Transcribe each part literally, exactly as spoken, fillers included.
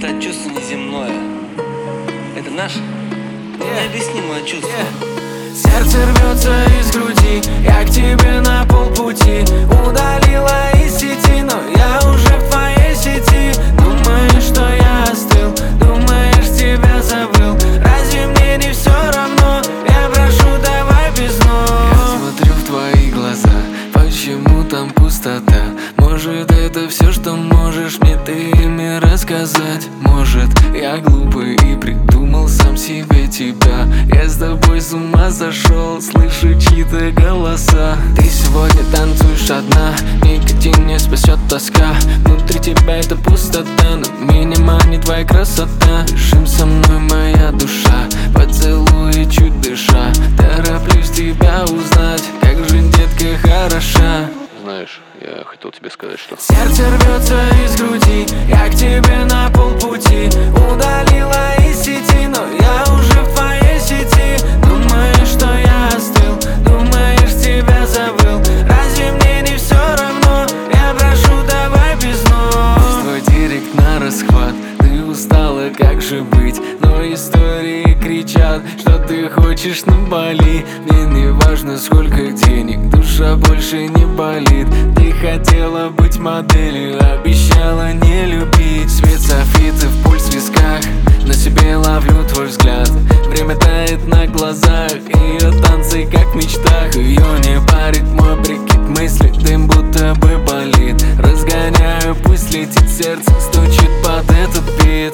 Это чувство неземное. Это наше необъяснимое чувство. yeah. Сердце рвется из груди, я к тебе на полпути. Удалила из сети, но я уже в твоей сети. Думаешь, что я остыл, думаешь, тебя забыл. Разве мне не все равно? Я прошу, давай без но. Я смотрю в твои глаза, почему там пустота? Может, это все, что можешь мне ты ими рассказать? Может, я глупый и придумал сам себе тебя. Я с тобой с ума сошел, слышу чьи-то голоса. Ты сегодня танцуешь одна, никотин не спасет тоска. Внутри тебя это пустота, но меня манит твоя красота. Бежим со мной, моя душа, поцелуй чуть дыша. Тороплюсь тебя узнать, как же, детка, хороша. Знаешь, я хотел тебе сказать, что сердце рвется из груди, я к тебе на полпути. Удалила из сети, но я уже в твоей сети. Думаешь, что я остыл, думаешь, тебя забыл. Разве мне не все равно? Я прошу, давай без но. Твой директ на расхват, ты устала, как же быть? Но истории кричат, что ты хочешь на Бали. Мне не важно, сколько денег, душа больше не болит. Ты хотела быть моделью, обещала не любить. Свет софиты в пульс в висках, на себе ловлю твой взгляд. Время тает на глазах, ее танцы как в мечтах. Ее не парит мой прикид мысли, дым будто бы болит. Разгоняю, пусть летит, сердце стучит под этот бит.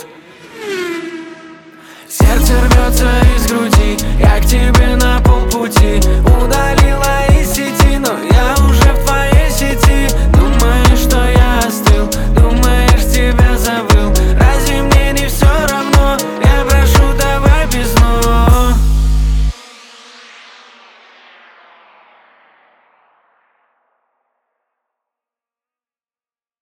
Сердце рвется из груди, я к тебе на полпути.